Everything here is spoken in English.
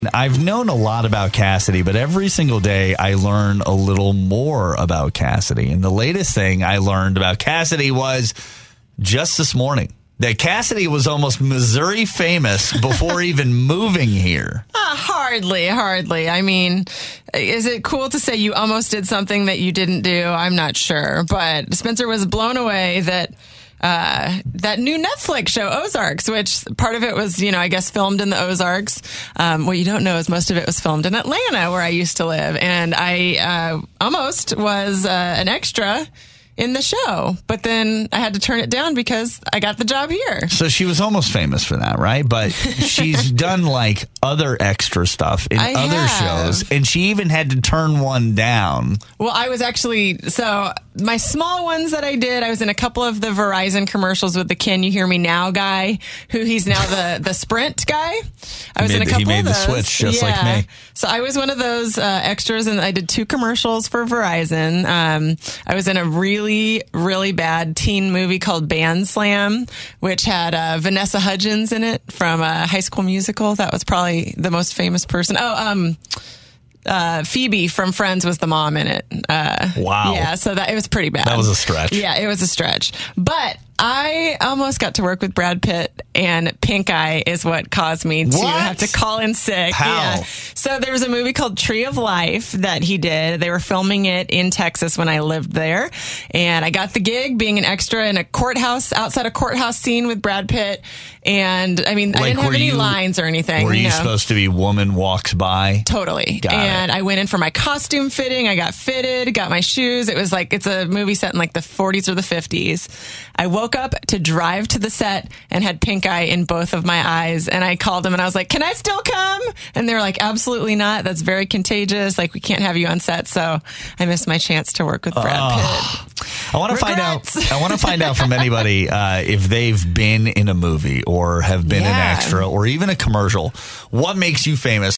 I've known a lot about Cassidy, but every single day I learn a little more about Cassidy. And the latest thing I learned about Cassidy was just this morning that Cassidy was almost Missouri famous before even moving here. Hardly. I mean, is it cool to say you almost did something that you didn't do? I'm not sure. But Spencer was blown away that that new Netflix show, Ozarks, which part of it was, I guess filmed in the Ozarks. What you don't know is most of it was filmed in Atlanta, where I used to live. And I almost was an extra in the show, but then I had to turn it down because I got the job here. So she was almost famous for that, right? But she's done like other extra stuff in other shows, and she even had to turn one down. Well, I was actually, so my small ones that I did, I was in a couple of the Verizon commercials with the Can You Hear Me Now guy, who he's now the Sprint guy. I was in a couple of those. He made the switch just like me. So I was one of those extras, and I did 2 commercials for Verizon. I was in a really, really bad teen movie called Band Slam, which had Vanessa Hudgens in it from High School Musical. That was probably the most famous person. Phoebe from Friends was the mom in it. Wow. Yeah, so it was pretty bad. That was a stretch. Yeah, it was a stretch. But I almost got to work with Brad Pitt, and pink eye is what caused me to have to call in sick. How? Yeah. So there was a movie called Tree of Life that he did. They were filming it in Texas when I lived there. And I got the gig being an extra in a courthouse, outside a courthouse scene with Brad Pitt. And I mean, I didn't have any lines or anything. Were you supposed to be Woman Walks By? Totally. And I went in for my costume fitting. I got fitted, got my shoes. It was like, it's a movie set in like the 40s or the 50s. I woke up to drive to the set and had pink eye in both of my eyes. And I called them and I was like, can I still come? And they were like, absolutely not. That's very contagious. Like, we can't have you on set. So I missed my chance to work with Brad Pitt. I want to find out from anybody if they've been in a movie or have been an extra or even a commercial. What makes you famous?